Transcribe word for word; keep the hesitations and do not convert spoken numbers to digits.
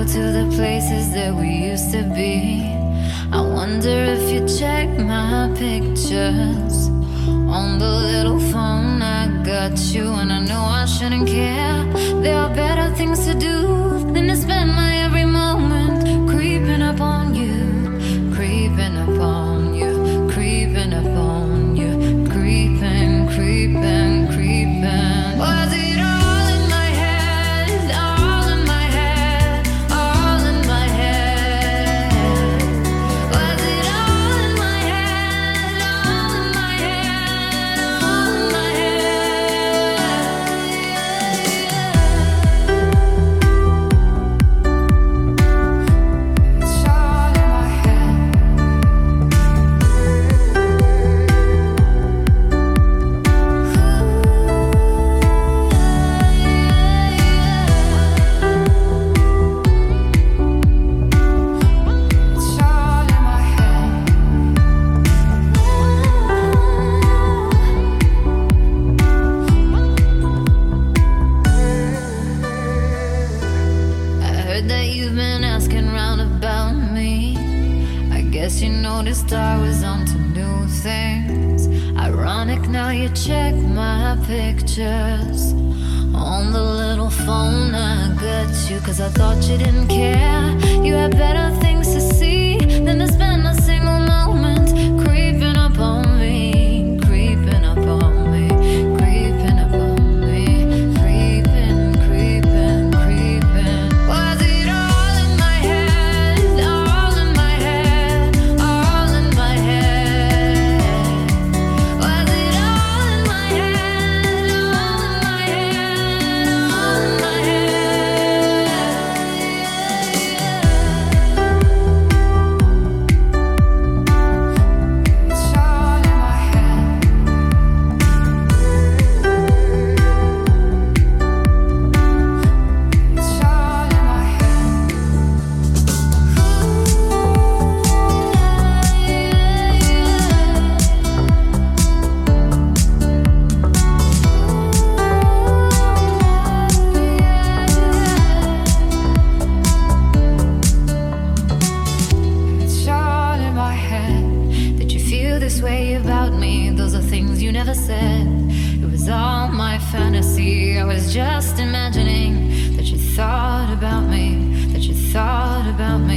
to the places that we used to be. I wonder if you check my pictures on the little phone I got you. And I know I shouldn't care. There are better things to do than to spend my every moment creeping up on you, creeping up on you, creeping up on you, creeping, creeping, creeping. Was it all in my head? All in my head, all in my head. Was it all in my head? All in my head, all in my It's all in my head. It's all in my head. I heard that you've been asking round about me. I guess you noticed I was onto new things. Ironic now you check my pictures on the little phone I got you. Cause I thought you didn't care. You had better things to see than to spend a single moment creeping up on me, creeping up on me, creeping up on me, creeping, creeping, creeping. Was it all in my head? All in my head, all in my head. Was it all in my head? All in my head, all in my head. It's all in my head. It's all in my head. It's all in my head. Did you feel this way about me? Those are things you never said. It was all my fantasy. I was just imagining that you thought about me, that you thought about me.